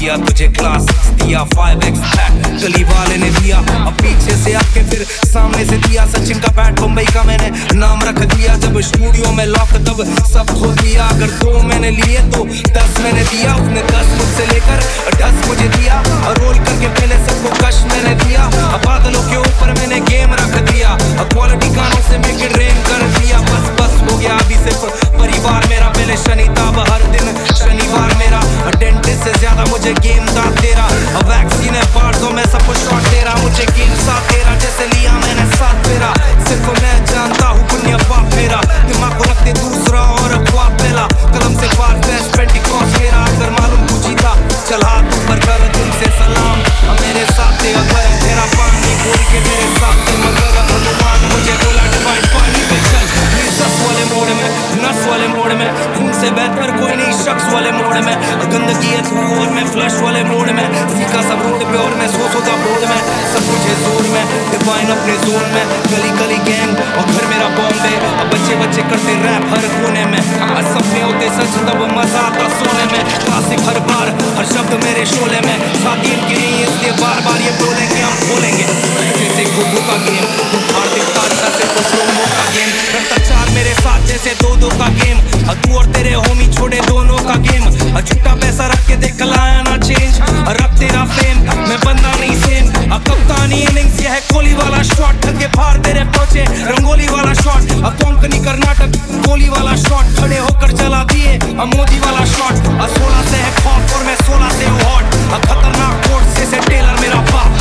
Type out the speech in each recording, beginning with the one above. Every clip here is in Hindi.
दिया तुझे क्लास दिया 5x बैक गली वाले ने दिया अब पीछे से आके फिर सामने से दिया सचिन का बैट मुंबई का मैंने नाम रख दिया जब स्टूडियो में लॉक तब सब खोल दिया अगर 2 मैंने लिए तो 10 मैंने दिया उसने 10 मुझसे लेकर 10 मुझे दिया और रोल करके पहले सबको कश मैंने दिया अब बादलों के ऊपर मैंने गेम रख दिया क्वालिटी गानों से मेक इट रेन कर दिया बस हो गया अभी सिर्फ परिवार मेरा पहले शनिताब हर दिन शनिवार मेरा डेंटिस्ट से ज्यादा मुझे गेम दांत दे रहा वैक्सीन है बाढ़ दो मैं सबको शॉट दे रहा मुझे गेम साथ दे रहा जैसे लिया मैंने साथ फेरा सिर्फ मैं जानता हूँ पुण्य पाप मेरा दिमाग को रखते दूसरा और ख्वाब पहला कलम से पार बेस्ट पेंटिकॉस्ट मेरा अगर मालूम तू जीता चल हाथ ऊपर कर तुमसे सलाम मेरे साथ थे अगर तेरा पानी बोल के मेरे साथ थे मगर भगवान मुझे बोला डिवाइन पानी पे चल सस वाले मोड़ में नस वाले मोड़ में खून से बेहतर कोई नहीं शख्स वाले मोड़ में गंदगी है तू और मैं फ्लश वाले मोड़ में सीखा सब रोड पे और मैं सोचता बोर्ड में सब कुछ है जोर में डिवाइन अपने जोन में गली गली गैंग और घर मेरा बॉम्बे अब बच्चे बच्चे करते रैप हर कोने में आज सपने होते सच तब मजा आता सोने में क्लासिक हर बार हर शब्द मेरे शोले में साथी इनकी नहीं इसलिए बार बार ये बोलेंगे हम बोलेंगे जैसे गुगू का गेम हार दिखता से तो प्रोमो का गेम करता चार मेरे साथ जैसे 2-2 का गेम तू और तेरे होमी छोड़े दोनों का गेम झूठा पैसा रख के देख लाया ना चेंज रब तेरा फेम मैं बंदा नहीं सेम कप्तानी इनिंग्स ये है कोहली वाला शॉट ढक के बाहर तेरे पहुंचे रंगोली वाला शॉट कोंकणी कर्नाटक कोहली वाला शॉट खड़े होकर चला दिए मोदी वाला शॉट 16 से है खौफ और मैं 16 से हूँ हॉट खतरनाक कोर्ट से टेलर मेरा बाप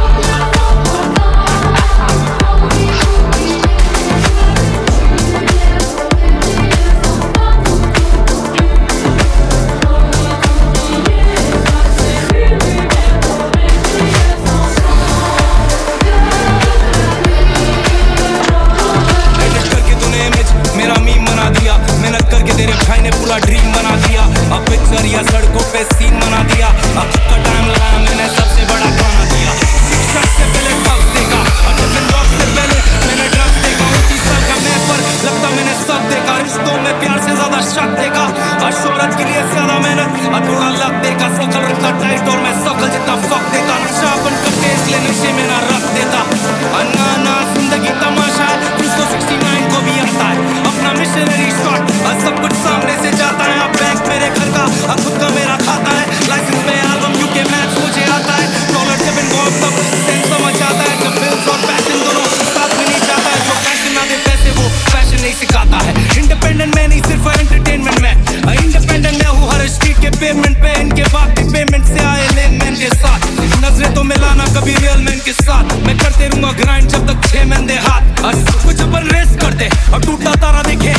ड्रीम बना दिया अब पिक्चर या सड़कों पे सीन बना दिया अब का टाइम लगाया मैंने सबसे बड़ा गाना दिया शिक्षक से पहले ड्रग्स देखा टिफिन बॉक्स से पहले मैंने ड्रग्स देखा 29 साल का मैं पर लगता मैंने सब देखा रिश्तों में प्यार से ज्यादा शक देखा शोहरत के लिए ज्यादा मेहनत थोड़ा लक देखा सकल रखता टाइट और मैं सकल जितना फक देता नशा बन करके इसलिए नशे में ना रख देता अन्ना जिंदगी तमाशा है 369 को भी आता है अपना मिशनरी शॉट सब कुछ सामने से जाता है अब बैंक मेरे घर का खुद का मेरा खाता है लाइसेंस पे एल्बम यूके मैथ्स मुझे आता है डॉलर जब इन गॉड तब सेंस समझ आता है जब बिल्स और पैशन दोनों साथ में नहीं जाता है जो पैशन ना दे पैसे वो पैशन नहीं सिखाता है इंडिपेंडेंट मैं नहीं सिर्फ एंटरटेनमेंट में इंडिपेंडेंट मैं हूँ हर स्ट्रीट के पेमेंट पे इनके बाप की पेमेंट से आए लेन मैन के साथ नजरें तो मिलाना कभी रियल मैन के साथ मैं करते रहूंगा ग्राइंड जब तक 6 मैन दे हाथ कुछ अपन रेस करते और टूटा तारा देखे